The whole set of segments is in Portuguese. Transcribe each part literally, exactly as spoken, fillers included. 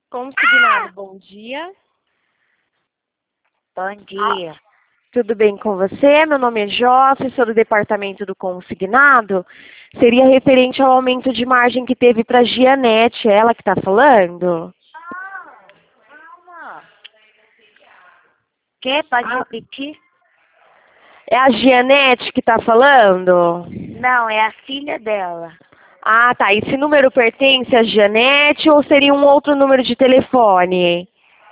Consignado, bom dia. Bom dia. Tudo bem com você? Meu nome é Jossa, sou do departamento do consignado. Seria referente ao aumento de margem que teve para a Gianete, é ela que está falando? Calma. Que? Pode repetir? É a Gianete que está falando? Não, é a filha dela. Ah, tá. Esse número pertence a Gianete ou seria um outro número de telefone?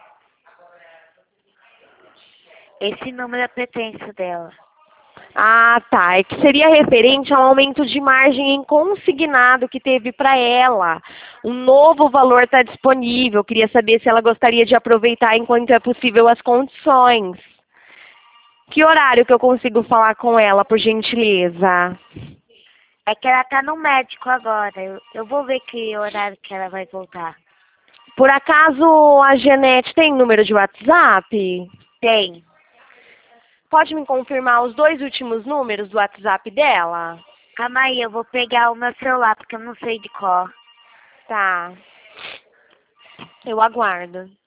Esse número é pertence dela. Ah, tá. É que seria referente ao aumento de margem em consignado que teve para ela. Um novo valor está disponível. Queria saber se ela gostaria de aproveitar enquanto é possível as condições. Que horário que eu consigo falar com ela, por gentileza? É que ela tá no médico agora. Eu, eu vou ver que horário que ela vai voltar. Por acaso a Janete tem número de WhatsApp? Tem. Pode me confirmar os dois últimos números do WhatsApp dela? Calma aí, eu vou pegar o meu celular porque eu não sei de cor. Tá. Eu aguardo.